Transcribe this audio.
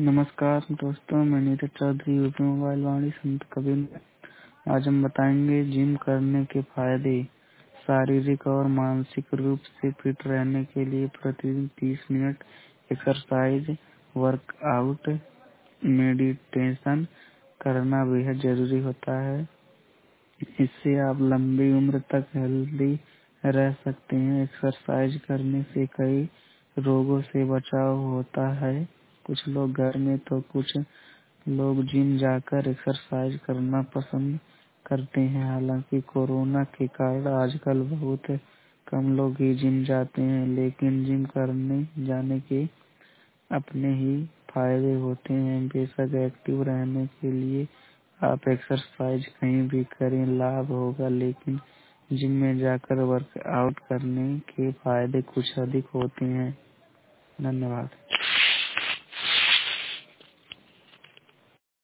नमस्कार दोस्तों, मैं नीरज चौधरी यूपी मोबाइल वाणी संत कबीर। आज हम बताएंगे जिम करने के फायदे। शारीरिक और मानसिक रूप से फिट रहने के लिए प्रतिदिन 30 मिनट एक्सरसाइज, वर्कआउट, मेडिटेशन करना बेहद जरूरी होता है। इससे आप लंबी उम्र तक हेल्दी रह सकते हैं। एक्सरसाइज करने से कई रोगों से बचाव होता है। कुछ लोग घर में तो कुछ लोग जिम जाकर एक्सरसाइज करना पसंद करते हैं। हालांकि कोरोना के कारण आजकल बहुत कम लोग ही जिम जाते हैं, लेकिन जिम करने जाने के अपने ही फायदे होते हैं। बेशक एक्टिव रहने के लिए आप एक्सरसाइज कहीं भी करें, लाभ होगा, लेकिन जिम में जाकर वर्कआउट करने के फायदे कुछ अधिक होते हैं। धन्यवाद।